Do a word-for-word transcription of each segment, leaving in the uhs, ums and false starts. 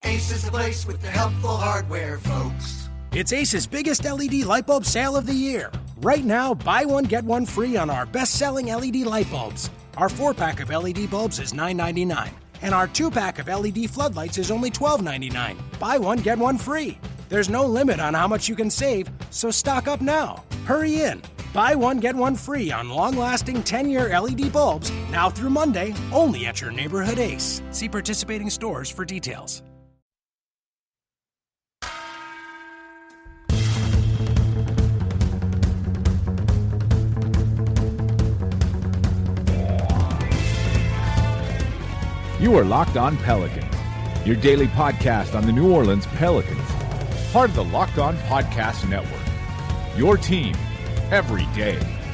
Ace is the place with the helpful hardware, folks. It's Ace's biggest L E D light bulb sale of the year. Right now, buy one, get one free on our best-selling L E D light bulbs. Our four-pack of L E D bulbs is nine ninety-nine, and our two-pack of L E D floodlights is only twelve ninety-nine. Buy one, get one free. There's no limit on how much you can save, so stock up now. Hurry in. Buy one, get one free on long-lasting ten-year L E D bulbs, now through Monday, only at your neighborhood Ace. See participating stores for details. You are Locked On Pelicans, your daily podcast on the New Orleans Pelicans, part of the Locked On Podcast Network, your team every day.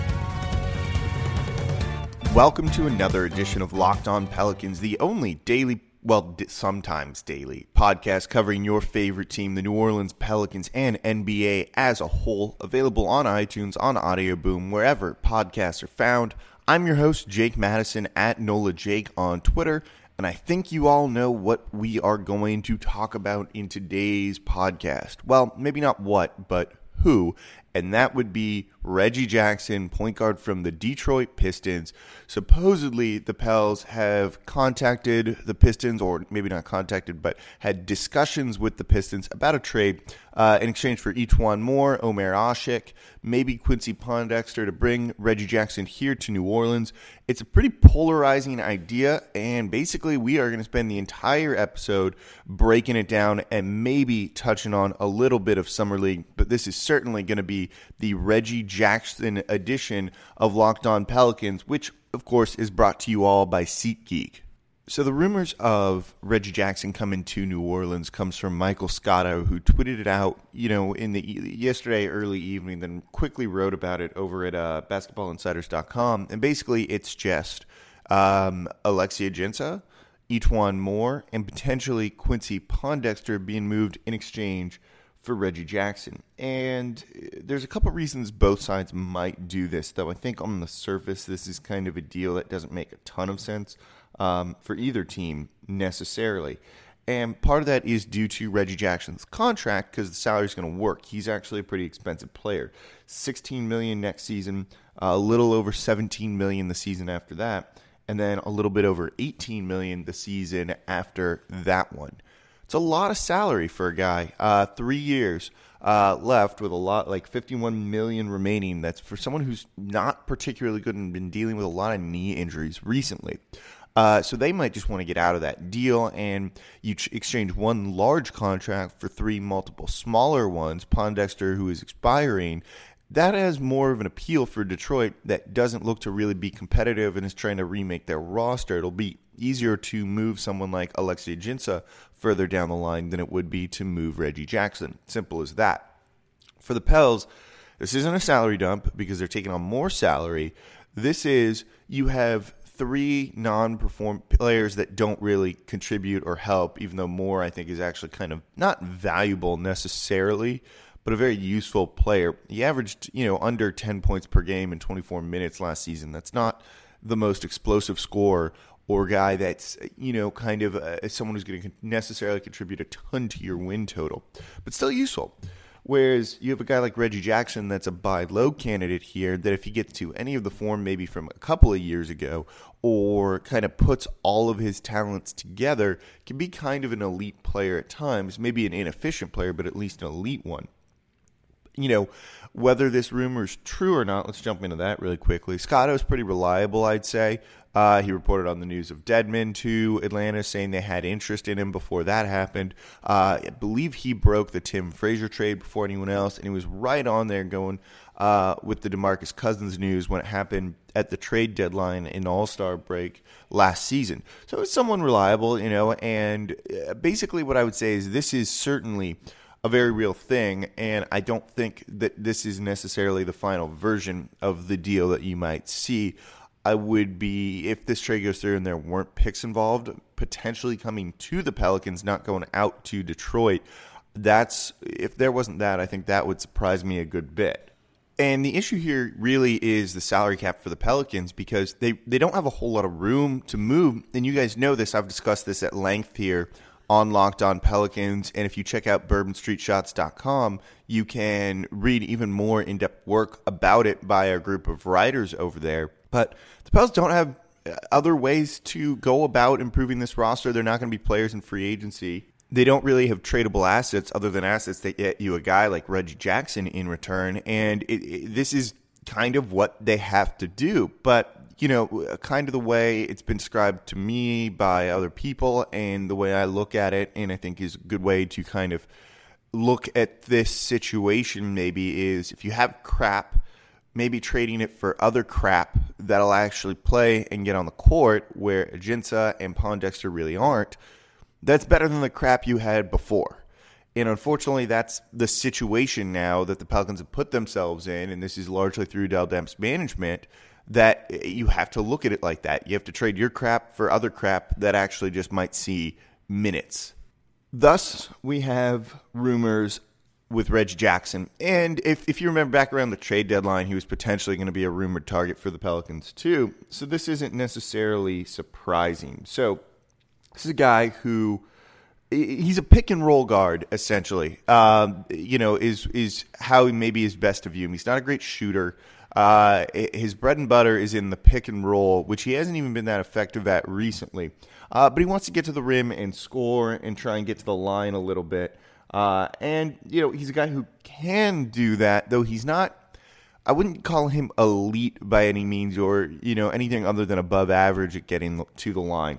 Welcome to another edition of Locked On Pelicans, the only daily, well, sometimes daily, podcast covering your favorite team, the New Orleans Pelicans, and N B A as a whole, available on iTunes, on Audio Boom, wherever podcasts are found. I'm your host, Jake Madison, at Nola Jake on Twitter. And I think you all know what we are going to talk about in today's podcast. Well, maybe not what, but who. And that would be Reggie Jackson, point guard from the Detroit Pistons. Supposedly, the Pels have contacted the Pistons, or maybe not contacted, but had discussions with the Pistons about a trade uh, in exchange for E'Twaun Moore, Omer Asik, maybe Quincy Pondexter to bring Reggie Jackson here to New Orleans. It's a pretty polarizing idea, and basically we are going to spend the entire episode breaking it down and maybe touching on a little bit of Summer League, but this is certainly going to be the Reggie Jackson edition of Locked On Pelicans, which, of course, is brought to you all by SeatGeek. So the rumors of Reggie Jackson coming to New Orleans comes from Michael Scotto, who tweeted it out, you know, in the yesterday early evening, then quickly wrote about it over at uh, basketball insiders dot com. And basically, it's just um, Alexis Ajinça, E'Twaun Moore, and potentially Quincy Pondexter being moved in exchange for Reggie Jackson. And there's a couple reasons both sides might do this, though I think on the surface this is kind of a deal that doesn't make a ton of sense um, for either team necessarily. And part of that is due to Reggie Jackson's contract, because the salary is going to work. He's actually a pretty expensive player. sixteen million dollars next season, a little over seventeen million dollars the season after that, and then a little bit over eighteen million dollars the season after that one. It's a lot of salary for a guy. Uh, three years uh, left with a lot, like fifty-one million dollars remaining. That's for someone who's not particularly good and been dealing with a lot of knee injuries recently. Uh, so they might just want to get out of that deal, and you ch- exchange one large contract for three multiple smaller ones. Pondexter, who is expiring, that has more of an appeal for Detroit that doesn't look to really be competitive and is trying to remake their roster. It'll be easier to move someone like Alexis Ajinça further down the line than it would be to move Reggie Jackson. Simple as that. For the Pels, this isn't a salary dump because they're taking on more salary. This is, you have three non-perform players that don't really contribute or help, even though Moore, I think, is actually kind of not valuable necessarily, but a very useful player. He averaged, you know, under ten points per game in twenty-four minutes last season. That's not the most explosive scorer or guy that's, you know, kind of uh, someone who's going to necessarily contribute a ton to your win total, but still useful. Whereas you have a guy like Reggie Jackson that's a buy low candidate here that if he gets to any of the form maybe from a couple of years ago or kind of puts all of his talents together, can be kind of an elite player at times, maybe an inefficient player, but at least an elite one. You know, whether this rumor is true or not, let's jump into that really quickly. Scotto's pretty reliable, I'd say. Uh, he reported on the news of Dedmon to Atlanta, saying they had interest in him before that happened. Uh, I believe he broke the Tim Frazier trade before anyone else, and he was right on there going uh, with the DeMarcus Cousins news when it happened at the trade deadline in All-Star break last season. So it's someone reliable, you know, and basically what I would say is this is certainly a very real thing, and I don't think that this is necessarily the final version of the deal that you might see. I would be, if this trade goes through and there weren't picks involved, potentially coming to the Pelicans, not going out to Detroit. That's, if there wasn't that, I think that would surprise me a good bit. And the issue here really is the salary cap for the Pelicans, because they, they don't have a whole lot of room to move. And you guys know this. I've discussed this at length here on Locked On Pelicans. And if you check out bourbon street shots dot com, you can read even more in-depth work about it by a group of writers over there. But the Pels don't have other ways to go about improving this roster. They're not going to be players in free agency. They don't really have tradable assets other than assets that get you a guy like Reggie Jackson in return. And it, it, this is kind of what they have to do. But, you know, kind of the way it's been described to me by other people and the way I look at it, and I think is a good way to kind of look at this situation maybe, is if you have crap, maybe trading it for other crap that'll actually play and get on the court where Ajinça and Pondexter really aren't. That's better than the crap you had before. And unfortunately, that's the situation now that the Pelicans have put themselves in, and this is largely through Dell Demps management, that you have to look at it like that. You have to trade your crap for other crap that actually just might see minutes. Thus, we have rumors with Reggie Jackson. And if, if you remember back around the trade deadline, he was potentially going to be a rumored target for the Pelicans too. So this isn't necessarily surprising. So this is a guy who, he's a pick and roll guard, essentially. Um, you know, is is how he maybe is best to view him. He's not a great shooter. Uh, his bread and butter is in the pick and roll, which he hasn't even been that effective at recently. Uh, but he wants to get to the rim and score and try and get to the line a little bit. Uh, and, you know, he's a guy who can do that, though he's not, I wouldn't call him elite by any means or, you know, anything other than above average at getting to the line.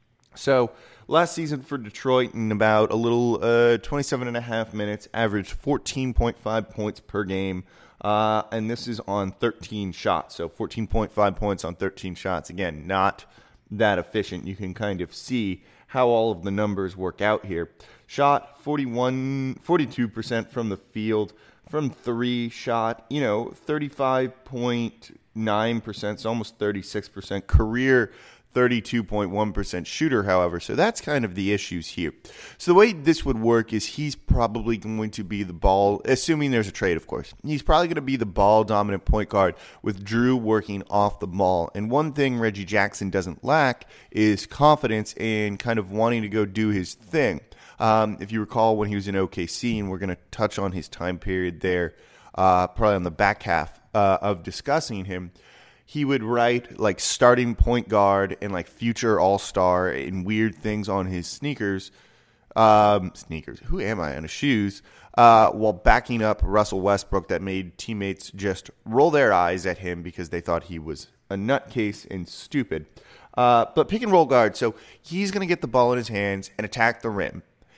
So last season for Detroit, in about a little uh, twenty-seven and a half minutes, averaged fourteen point five points per game. Uh, and this is on thirteen shots. So fourteen point five points on thirteen shots. Again, not that efficient. You can kind of see how all of the numbers work out here. Shot forty-one, forty-two percent from the field. From three, shot, you know, thirty-five point nine percent, so almost thirty-six percent. Career thirty-two point one percent shooter, however. So that's kind of the issues here. So the way this would work is he's probably going to be the ball, assuming there's a trade, of course. He's probably going to be the ball-dominant point guard with Drew working off the ball. And one thing Reggie Jackson doesn't lack is confidence and kind of wanting to go do his thing. Um, if you recall when he was in O K C, and we're going to touch on his time period there, uh, probably on the back half uh, of discussing him, he would write like starting point guard and like future all-star and weird things on his sneakers. Um, sneakers. Who am I? On his shoes. Uh, while backing up Russell Westbrook, that made teammates just roll their eyes at him because they thought he was a nutcase and stupid. Uh, but pick and roll guard. So he's going to get the ball in his hands and attack the rim.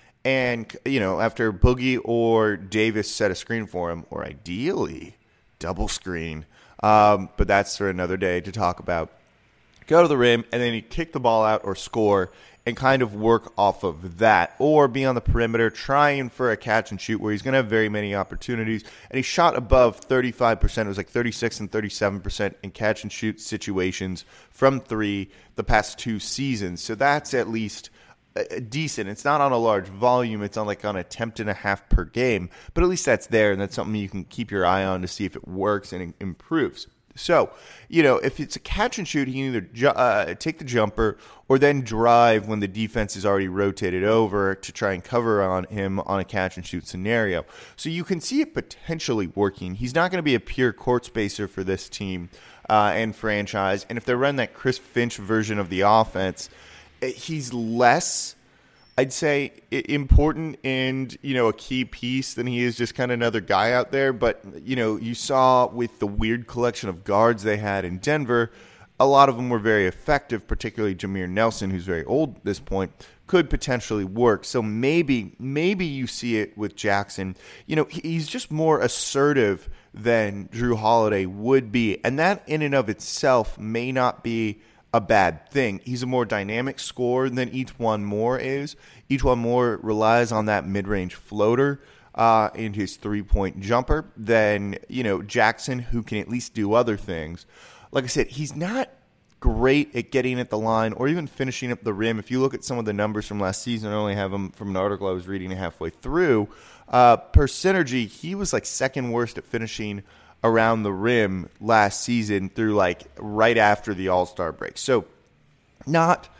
And, you know, after Boogie or Davis set a screen for him, or ideally double screen, Um, but that's for another day to talk about. Go to the rim, and then you kick the ball out or score and kind of work off of that. Or be on the perimeter trying for a catch and shoot where he's going to have very many opportunities. And he shot above thirty-five percent. It was like thirty-six and thirty-seven percent in catch and shoot situations from three the past two seasons. So that's at least decent. It's not on a large volume. It's on like on an attempt and a half per game, but at least that's there, and that's something you can keep your eye on to see if it works and it improves. So, you know, if it's a catch and shoot, he can either ju- uh, take the jumper or then drive when the defense is already rotated over to try and cover on him on a catch and shoot scenario. So you can see it potentially working. He's not going to be a pure court spacer for this team uh, and franchise, and if they run that Chris Finch version of the offense, he's less, I'd say, important and, you know, a key piece than he is just kind of another guy out there. But, you know, you saw with the weird collection of guards they had in Denver, a lot of them were very effective, particularly Jameer Nelson, who's very old at this point, could potentially work. So maybe, maybe you see it with Jackson. You know, he's just more assertive than Drew Holiday would be. And that in and of itself may not be a bad thing. He's a more dynamic scorer than E'Twaun Moore is. E'Twaun Moore relies on that mid-range floater uh, in his three-point jumper than, you know, Jackson, who can at least do other things. Like I said, he's not great at getting at the line or even finishing up the rim. If you look at some of the numbers from last season, I only have them from an article I was reading halfway through. Uh, per synergy, he was like second worst at finishing around the rim last season through like right after the All-Star break. So not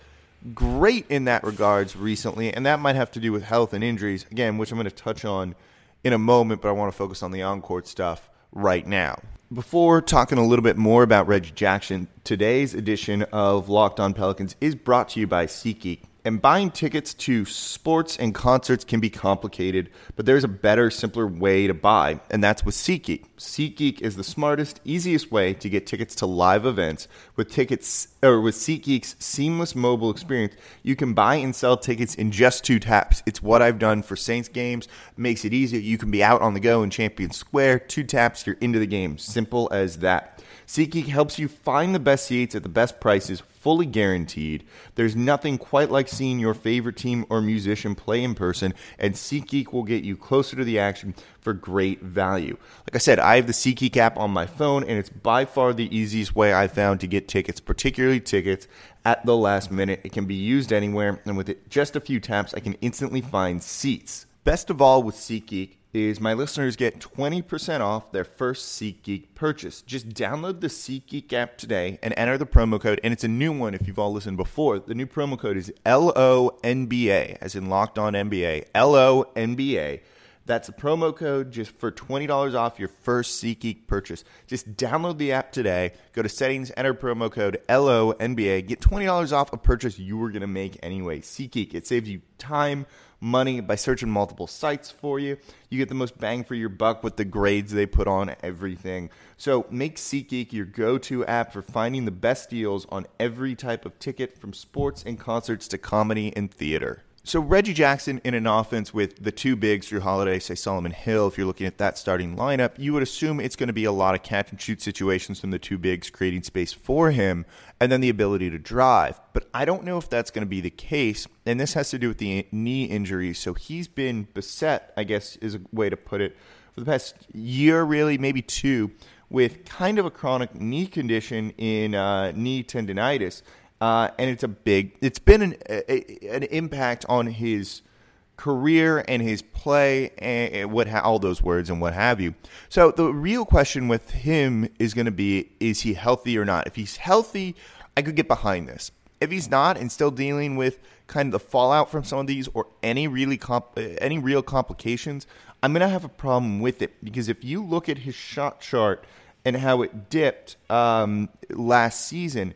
great in that regards recently, and that might have to do with health and injuries, again, which I'm going to touch on in a moment, but I want to focus on the on-court stuff right now. Before talking a little bit more about Reggie Jackson, today's edition of Locked On Pelicans is brought to you by SeatGeek. And buying tickets to sports and concerts can be complicated, but there's a better, simpler way to buy, and that's with SeatGeek. SeatGeek is the smartest, easiest way to get tickets to live events. With tickets, or with SeatGeek's seamless mobile experience, you can buy and sell tickets in just two taps. It's what I've done for Saints games. It makes it easy. You can be out on the go in Champion Square. Two taps, you're into the game. Simple as that. SeatGeek helps you find the best seats at the best prices, fully guaranteed. There's nothing quite like seeing your favorite team or musician play in person, and SeatGeek will get you closer to the action for great value. Like I said, I have the SeatGeek app on my phone, and it's by far the easiest way I've found to get tickets, particularly tickets at the last minute. It can be used anywhere, and with it, just a few taps, I can instantly find seats. Best of all with SeatGeek is my listeners get twenty percent off their first SeatGeek purchase. Just download the SeatGeek app today and enter the promo code, and it's a new one if you've all listened before. The new promo code is L O N B A, as in Locked On N B A, L O N B A. That's the promo code just for twenty dollars off your first SeatGeek purchase. Just download the app today, go to settings, enter promo code L O N B A, get twenty dollars off a purchase you were going to make anyway. SeatGeek, it saves you time, money by searching multiple sites for you. You get the most bang for your buck with the grades they put on everything. So make SeatGeek your go-to app for finding the best deals on every type of ticket, from sports and concerts to comedy and theater. So Reggie Jackson in an offense with the two bigs, Jrue Holiday, say Solomon Hill, if you're looking at that starting lineup, you would assume it's going to be a lot of catch and shoot situations from the two bigs, creating space for him, and then the ability to drive. But I don't know if that's going to be the case, and this has to do with the knee injury. So he's been beset, I guess is a way to put it, for the past year, really, maybe two, with kind of a chronic knee condition in uh, knee tendonitis. Uh, and it's a big, it's been an, a, an impact on his career and his play and what ha- all those words and what have you. So the real question with him is going to be, is he healthy or not? If he's healthy, I could get behind this. If he's not and still dealing with kind of the fallout from some of these or any really comp- any real complications, I'm going to have a problem with it, because if you look at his shot chart and how it dipped um, last season,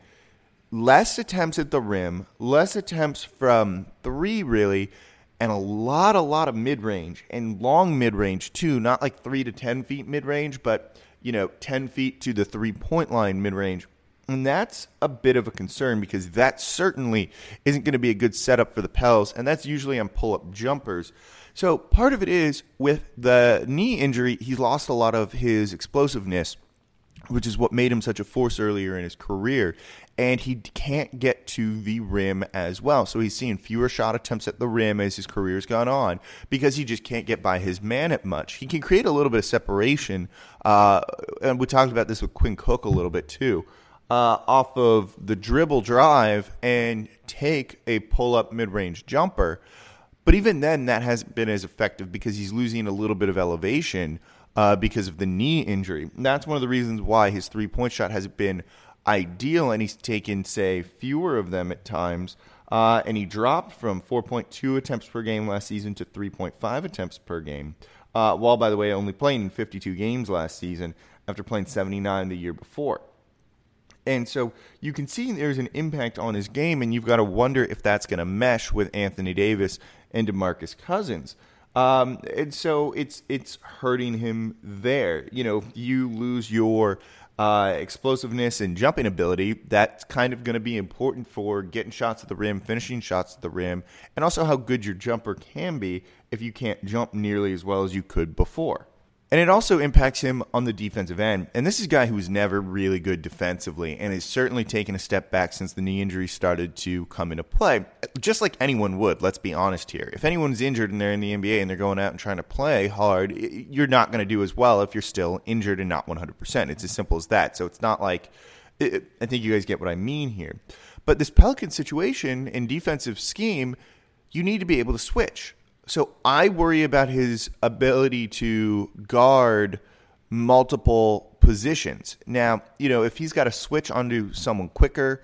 less attempts at the rim, less attempts from three, really, and a lot, a lot of mid-range, and long mid-range, too. Not like three to ten feet mid-range, but, you know, ten feet to the three-point line mid-range. And that's a bit of a concern, because that certainly isn't going to be a good setup for the Pels, and that's usually on pull-up jumpers. So part of it is, with the knee injury, he's lost a lot of his explosiveness, which is what made him such a force earlier in his career. And he can't get to the rim as well. So he's seeing fewer shot attempts at the rim as his career's gone on, because he just can't get by his man at much. He can create a little bit of separation, uh, and we talked about this with Quinn Cook a little bit too, uh, off of the dribble drive and take a pull-up mid-range jumper. But even then, that hasn't been as effective, because he's losing a little bit of elevation uh, because of the knee injury. And that's one of the reasons why his three-point shot hasn't been ideal, and he's taken, say, fewer of them at times, uh, and he dropped from four point two attempts per game last season to three point five attempts per game, uh, while, by the way, only playing fifty-two games last season after playing seventy-nine the year before. And so you can see there's an impact on his game, and you've got to wonder if that's going to mesh with Anthony Davis and DeMarcus Cousins. Um, and so it's it's hurting him there. You know, you lose your Uh, explosiveness and jumping ability, that's kind of going to be important for getting shots at the rim, finishing shots at the rim, and also how good your jumper can be if you can't jump nearly as well as you could before. And it also impacts him on the defensive end. And this is a guy who was never really good defensively and has certainly taken a step back since the knee injury started to come into play. Just like anyone would, let's be honest here. If anyone's injured and they're in the N B A and they're going out and trying to play hard, you're not going to do as well if you're still injured and not one hundred percent. It's as simple as that. So it's not like, I think you guys get what I mean here. But this Pelican situation and defensive scheme, you need to be able to switch. So I worry about his ability to guard multiple positions. Now, you know, if he's got to switch onto someone quicker,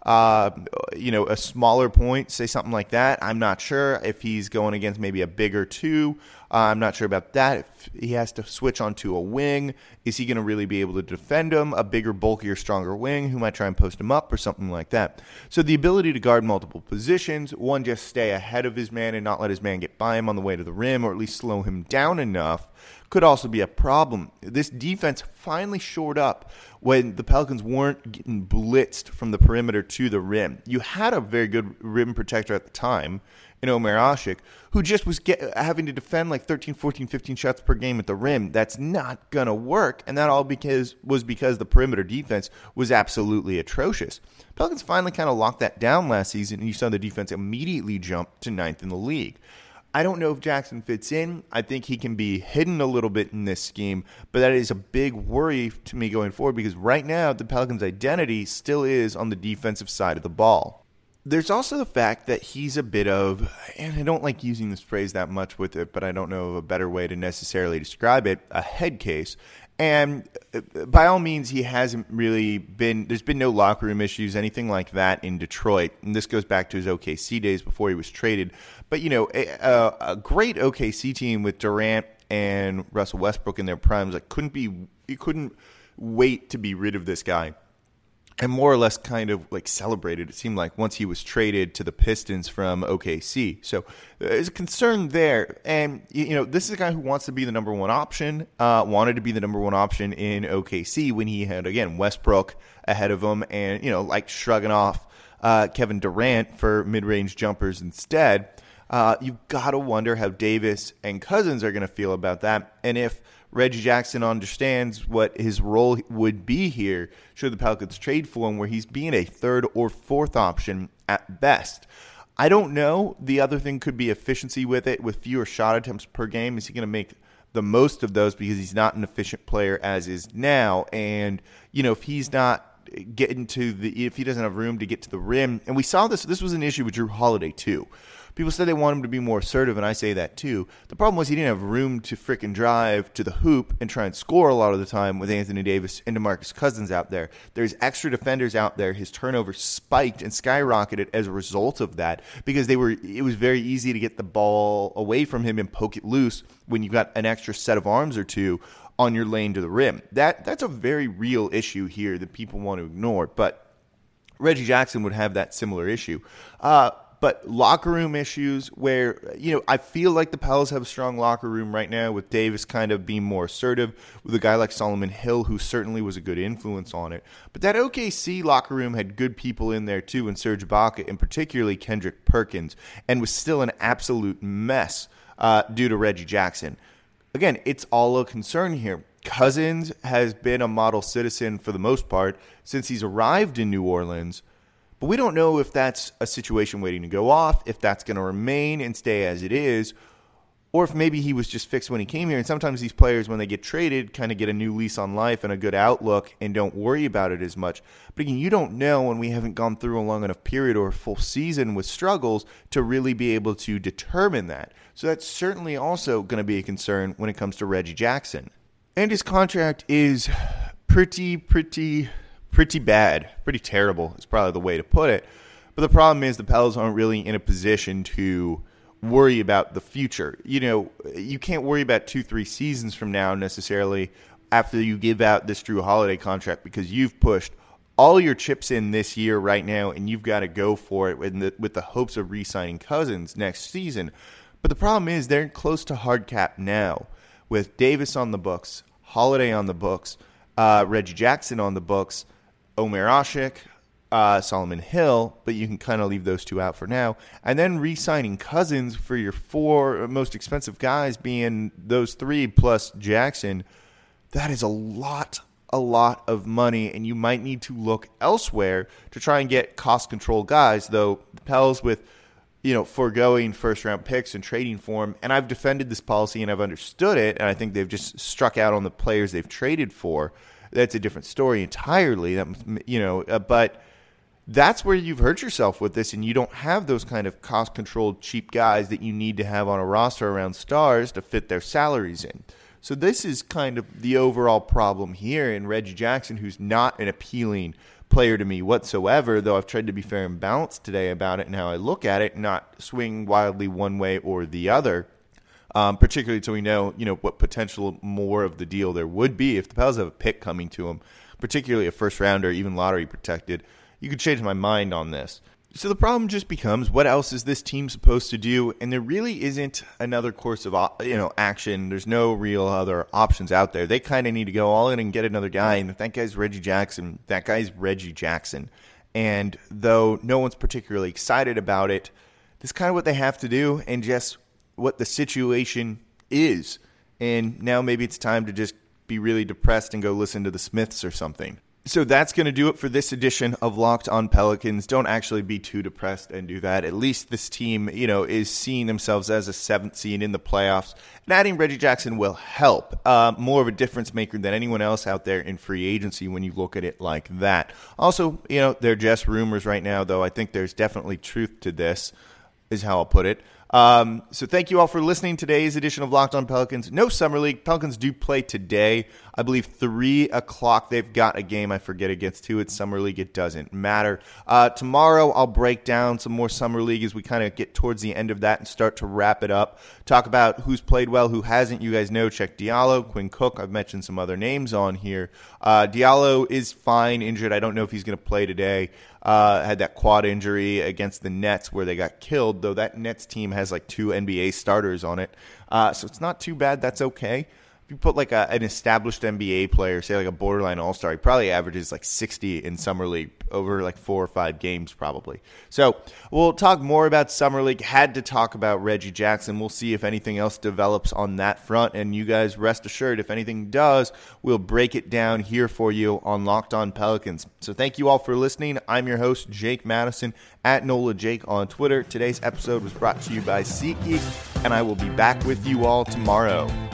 uh, you know, a smaller point, say something like that. I'm not sure if he's going against maybe a bigger two. Uh, I'm not sure about that. If he has to switch onto a wing, is he going to really be able to defend him? A bigger, bulkier, stronger wing who might try and post him up or something like that. So the ability to guard multiple positions, one, just stay ahead of his man and not let his man get by him on the way to the rim, or at least slow him down enough, could also be a problem. This defense finally shored up when the Pelicans weren't getting blitzed from the perimeter to the rim. You had a very good rim protector at the time in Omer Asik, who just was get, having to defend like thirteen, fourteen, fifteen shots per game at the rim. That's not going to work, and that all because was because the perimeter defense was absolutely atrocious. Pelicans finally kind of locked that down last season, and you saw the defense immediately jump to ninth in the league. I don't know if Jackson fits in. I think he can be hidden a little bit in this scheme, but that is a big worry to me going forward because right now the Pelicans' identity still is on the defensive side of the ball. There's also the fact that he's a bit of, and I don't like using this phrase that much with it, but I don't know of a better way to necessarily describe it, a head case. And by all means, he hasn't really been, there's been no locker room issues, anything like that in Detroit. And this goes back to his O K C days before he was traded. But, you know, a, a great O K C team with Durant and Russell Westbrook in their primes, like couldn't be, you couldn't wait to be rid of this guy. And more or less kind of like celebrated, it seemed like, once he was traded to the Pistons from O K C. So there's a concern there. And, you know, this is a guy who wants to be the number one option, uh, wanted to be the number one option in O K C when he had, again, Westbrook ahead of him and, you know, like shrugging off uh, Kevin Durant for mid-range jumpers instead. Uh, you've got to wonder how Davis and Cousins are going to feel about that. And if Reggie Jackson understands what his role would be here should the Pelicans trade for him, where he's being a third or fourth option at best. I don't know. The other thing could be efficiency with it, with fewer shot attempts per game. Is he going to make the most of those because he's not an efficient player as is now? And, you know, if he's not getting to the, if he doesn't have room to get to the rim, and we saw this, this was an issue with Jrue Holiday too. People said they want him to be more assertive, and I say that too. The problem was he didn't have room to frickin' drive to the hoop and try and score a lot of the time with Anthony Davis and DeMarcus Cousins out there. There's extra defenders out there. His turnovers spiked and skyrocketed as a result of that because they were. It was very easy to get the ball away from him and poke it loose when you got an extra set of arms or two on your lane to the rim. That That's a very real issue here that people want to ignore, but Reggie Jackson would have that similar issue. Uh, But locker room issues where, you know, I feel like the Pels have a strong locker room right now with Davis kind of being more assertive, with a guy like Solomon Hill who certainly was a good influence on it. But that O K C locker room had good people in there too, and Serge Ibaka, and particularly Kendrick Perkins, and was still an absolute mess uh, due to Reggie Jackson. Again, it's all a concern here. Cousins has been a model citizen for the most part since he's arrived in New Orleans. But we don't know if that's a situation waiting to go off, if that's going to remain and stay as it is, or if maybe he was just fixed when he came here. And sometimes these players, when they get traded, kind of get a new lease on life and a good outlook and don't worry about it as much. But again, you don't know when we haven't gone through a long enough period or a full season with struggles to really be able to determine that. So that's certainly also going to be a concern when it comes to Reggie Jackson. And his contract is pretty, pretty... Pretty bad, pretty terrible is probably the way to put it. But the problem is the Pels aren't really in a position to worry about the future. You know, you can't worry about two, three seasons from now necessarily after you give out this Jrue Holiday contract because you've pushed all your chips in this year right now and you've got to go for it with the, with the hopes of re-signing Cousins next season. But the problem is they're close to hard cap now with Davis on the books, Holiday on the books, uh, Reggie Jackson on the books, Omer Asik, uh, Solomon Hill, but you can kind of leave those two out for now. And then re-signing Cousins for your four most expensive guys being those three plus Jackson, that is a lot, a lot of money, and you might need to look elsewhere to try and get cost-control guys, though the Pels with, you know, foregoing first-round picks and trading for them, and I've defended this policy and I've understood it, and I think they've just struck out on the players they've traded for. That's a different story entirely. That, you know, uh, but that's where you've hurt yourself with this, and you don't have those kind of cost-controlled cheap guys that you need to have on a roster around stars to fit their salaries in. So this is kind of the overall problem here in Reggie Jackson, who's not an appealing player to me whatsoever, though I've tried to be fair and balanced today about it and how I look at it, not swing wildly one way or the other, um, particularly until we know, you know, what potential more of the deal there would be. If the Pels have a pick coming to them, particularly a first rounder, even lottery protected, you could change my mind on this. So the problem just becomes, what else is this team supposed to do? And there really isn't another course of, you know, action. There's no real other options out there. They kind of need to go all in and get another guy. And if that guy's Reggie Jackson, that guy's Reggie Jackson. And though no one's particularly excited about it, this is kind of what they have to do and just what the situation is. And now maybe it's time to just be really depressed and go listen to the Smiths or something. So that's going to do it for this edition of Locked on Pelicans. Don't actually be too depressed and do that. At least this team, you know, is seeing themselves as a seventh seed in the playoffs. And adding Reggie Jackson will help. Uh, more of a difference maker than anyone else out there in free agency when you look at it like that. Also, you know, they're just rumors right now, though I think there's definitely truth to this, is how I'll put it. Um, so thank you all for listening to today's edition of Locked on Pelicans. No Summer League. Pelicans do play today. I believe three o'clock they've got a game. I forget against who. It's Summer League. It doesn't matter. Uh, tomorrow I'll break down some more Summer League as we kind of get towards the end of that and start to wrap it up. Talk about who's played well, who hasn't. You guys know, check Diallo, Quinn Cook. I've mentioned some other names on here. Uh, Diallo is fine, injured. I don't know if he's going to play today. Uh, had that quad injury against the Nets where they got killed, though that Nets team has like two N B A starters on it. Uh, so it's not too bad. That's okay. If you put like a, an established N B A player, say like a borderline all-star, he probably averages like sixty in Summer League over like four or five games probably. So we'll talk more about Summer League. Had to talk about Reggie Jackson. We'll see if anything else develops on that front. And you guys rest assured, if anything does, we'll break it down here for you on Locked on Pelicans. So thank you all for listening. I'm your host, Jake Madison, at Nola Jake on Twitter. Today's episode was brought to you by SeatGeek, and I will be back with you all tomorrow.